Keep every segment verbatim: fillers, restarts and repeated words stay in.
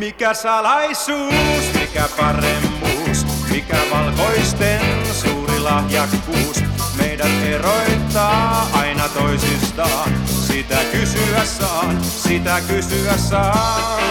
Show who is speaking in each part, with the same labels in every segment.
Speaker 1: Mikä salaisuus, mikä paremmuus, mikä valkoisten suuri lahjakkuus meidät eroittaa aina toisistaan. Sitä kysyä saan, sitä kysyä saan.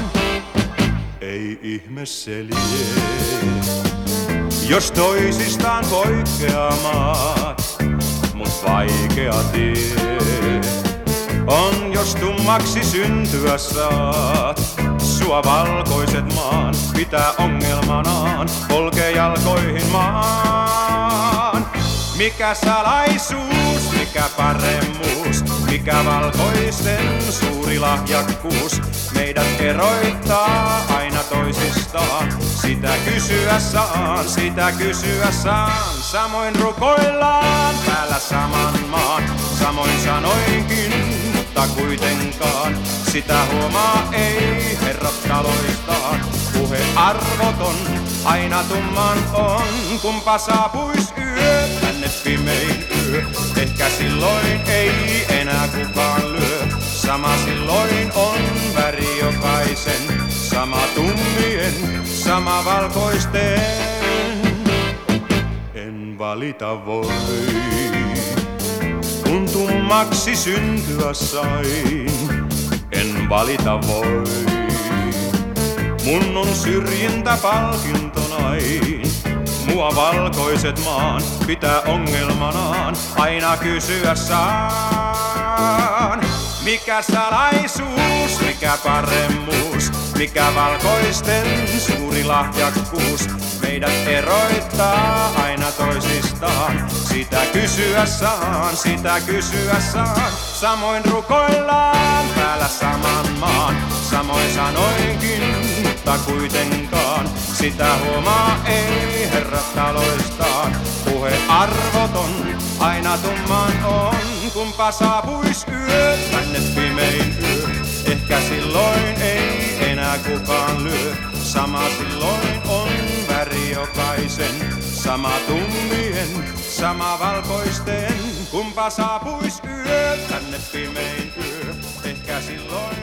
Speaker 1: Ei ihme selje, jos toisistaan poikkeamat, mut vaikea tie on, jos tummaksi syntyä saat. Sua valkoiset maan pitää ongelmanaan, polkee jalkoihin maan. Mikä salaisuus, mikä paremmuus, mikä valkoisten suuri lahjakkuus meidät eroittaa aina toisistaan. Sitä kysyä saan, sitä kysyä saan. Samoin rukoillaan täällä saman maan, samoin sanoinkin, mutta kuitenkaan sitä huomaa ei herrat taloistaan. Puhe arvoton aina tumman on, kumpa saapuis yö, tänne pimein yö. Ehkä silloin ei enää kukaan lyö, sama silloin on väri jokaisen. Sama tummien, sama valkoisten, en valita voi. Kun tummaksi syntyä sain, en valita voi. Mun on syrjintä palkintonain, mua valkoiset maan pitää ongelmanaan aina kysyä saan. Mikä salaisuus, mikä paremmuus, mikä valkoisten suuri lahjakkuus meidät eroittaa aina toisistaan. Sitä kysyä saan, sitä kysyä saan. Samoin rukoillaan täällä saman maan, samoin sanoinkin, mutta kuitenkaan sitä huomaa ei herrat taloistaan. Puhe arvoton aina tumman on, kumpa saapuis yö, tänne pimein yö. Ehkä silloin ei enää kukaan lyö, sama silloin on väri jokaisen. Sama tummien, sama valkoisten, kumpa saapuis yö, tänne pimein yö. Ehkä silloin